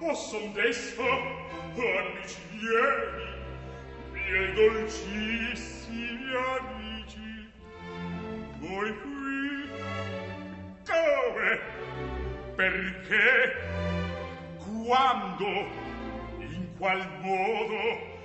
posson desso, amici miei, miei dolcissimi amici, voi qui, dove, perché, quando, in qual modo,